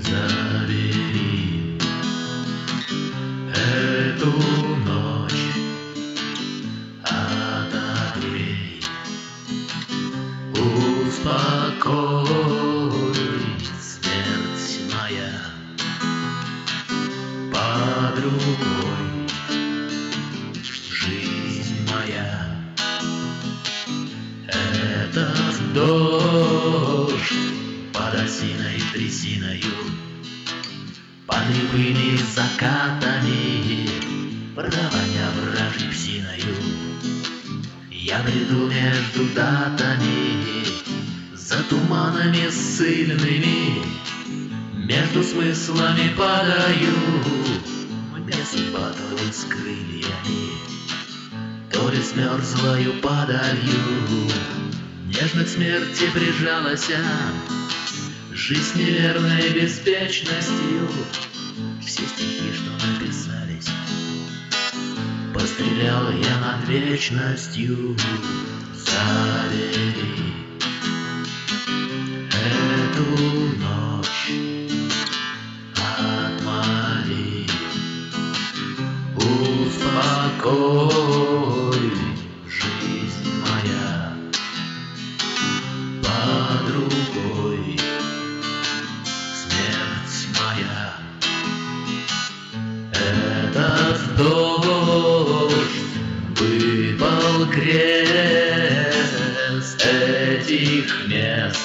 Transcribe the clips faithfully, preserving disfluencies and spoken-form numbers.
Забери эту ночь, отогрей, успокой, смерть моя, под рукой жизнь моя. Этот дождь под осиной трясиною, под любыми закатами, провоняв вражьей псиною, я бреду между датами, за туманами ссыльными, между смыслами падаю. Мне судьба то ли с крыльями, то ли с мерзлою падалью нежно к смерти прижалась, жизнь неверной беспечностью. Все стихи, что написались, пострелял я над вечностью. Забери эту ночь, отмори, успокой, жизнь моя, под рукой смерть моя. Этот дождь выпал крест этих мест,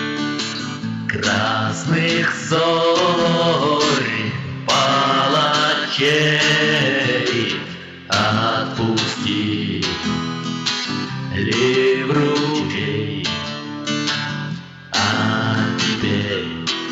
красных зорь, палачей. Отпусти ли в ручей, а теперь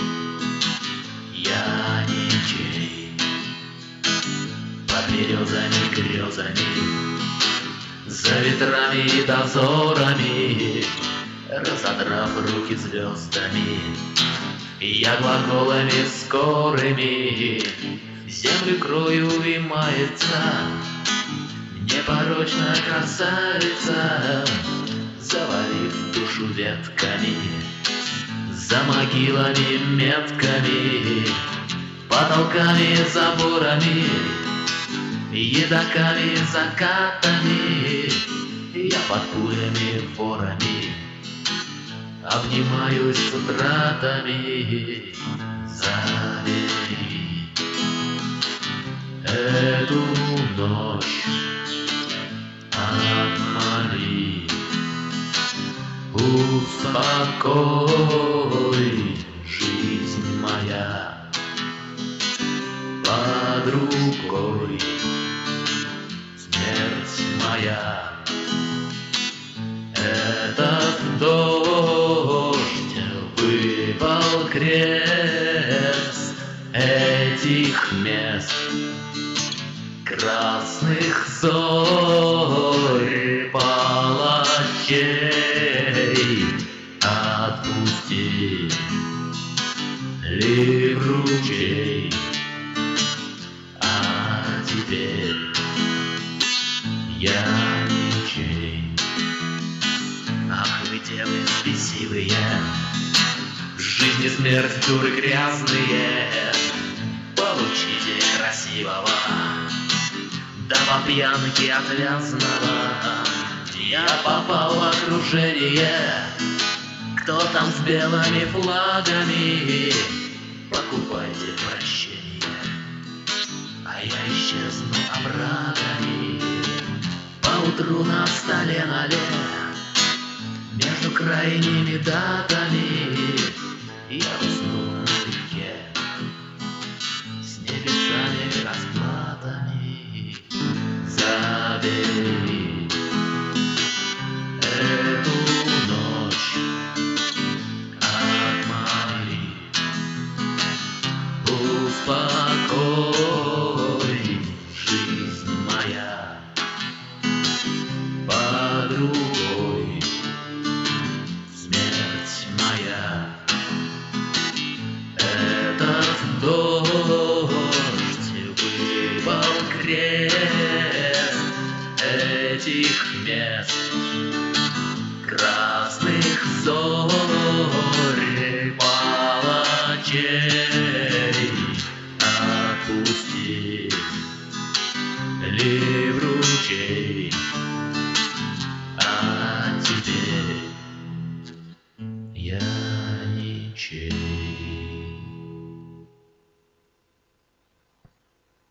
я ничей. Под березами, грезами, за ветрами и дозорами, разодрав руки звездами, я глаголами скорыми землю крою и мается. Непорочная красавица, завалив душу ветками, за могилами метками, потолками, заборами, едоками, закатами, я под пулями, ворами обнимаюсь с утратами. Забери эту ночь, отмори, успокой, жизнь моя, под рукой смерть моя. Этот дождь выпал крест этих мест, красных зорь, палачей. Отпусти ли в ручей, а теперь я ничей. Ах, вы, девы спесивые, жизнь и смерть, дуры грязные, получите красивого, да по пьянке отвязного. Я попал в окружение, кто там с белыми флагами, покупайте прощение, а я исчезну обратами. Поутру на столе нале, между крайними датами, я усну налегке с небесами расплатами. Забери эту ночь, отмори, успокой, жизнь моя, под рукой смерть моя. Этот дождь выпал крест этих мест, красных зорь, палачей. ночей.